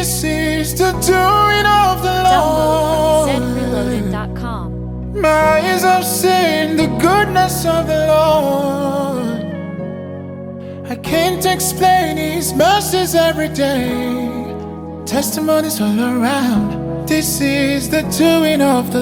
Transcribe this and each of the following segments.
This is the doing of the Download Lord. from zreloaded.com. My eyes have seen the goodness of the Lord. I can't explain His mercies every day. Testimonies all around. This is the doing of the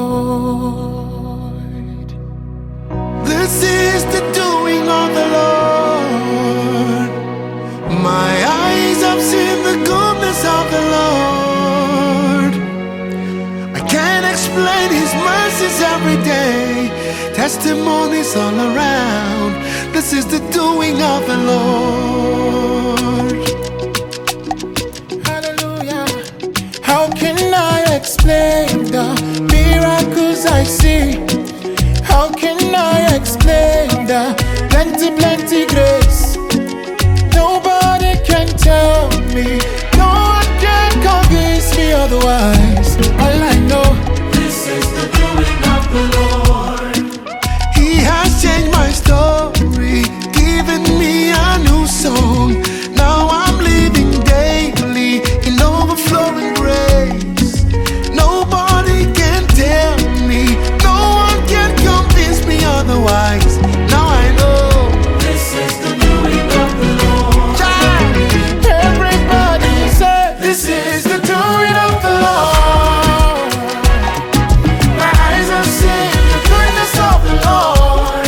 Lord. This is the doing of the Lord. My eyes have seen the goodness of the Lord. I can't explain His mercies every day. Testimonies all around. This is the doing of the Lord. Hallelujah. How can I explain the miracles I see? How can I explain the plenty grace? Nobody can tell me, no one can convince me otherwise. All I know, This is the doing of the Lord. He has changed my story, given me a new song. Now I'm living daily in overflowing grace. Nobody can tell me, no one can convince me otherwise. Now I know. This is the doing of the Lord. Everybody say, this is the doing of the Lord. My eyes have seen the goodness of the Lord.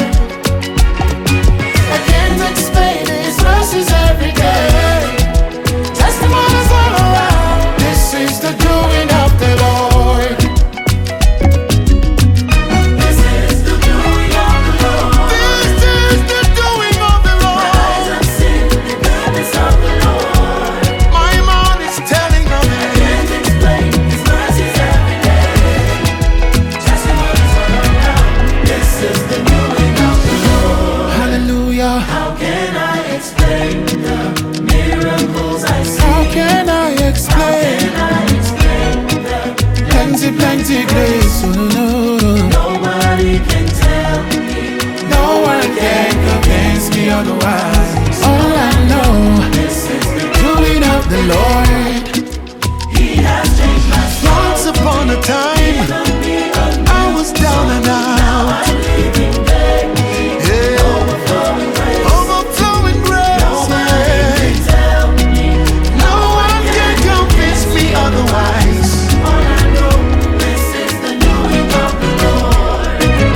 I can't explain His mercies every day. Testimonies all around. This is the doing of the Lord. This is the doing of the Lord. This is the doing of the My eyes Lord. have seen the goodness of the Lord. My mouth is telling of it. Can't explain His mercies every day. Testimonies all around. This is the doing of the Lord. Hallelujah. How can I explain the miracles I see? How can I explain? Can I explain the Plenty grace. Oh, no, no, no. nobody can tell me? No one can convince me otherwise. All I know, This is the doing of the Lord. He has changed my soul. Once upon a time, I was down and out. I'm living daily. Yeah. Overflowing grace. Overflowing grace. Nobody Yeah. can tell me. No one can convince me otherwise. All I know, this is the doing of the Lord.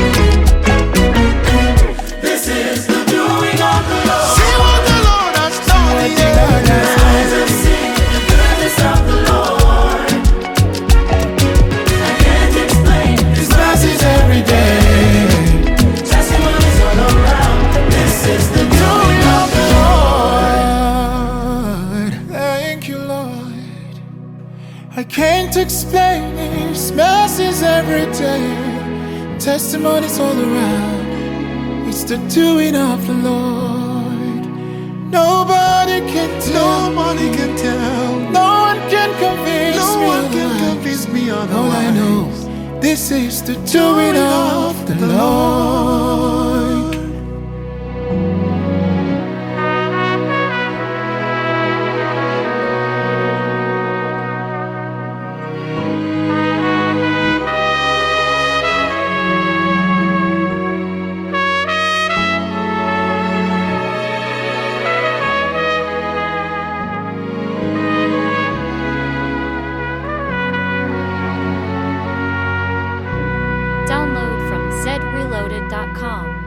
This is the doing of the Lord. See what the Lord has done. Yeah. Eyes have seen the goodness of the Lord. I can't explain His Mercies every day. testimonies all around. This is the doing of the Lord. Thank you, Lord. I can't explain His mercies every day. Testimonies all around. It's the doing of the Lord. Nobody can tell. Nobody can tell. No one can convince me. No one can convince me otherwise. All I know, this is the doing of the Lord. Download from zreloaded.com.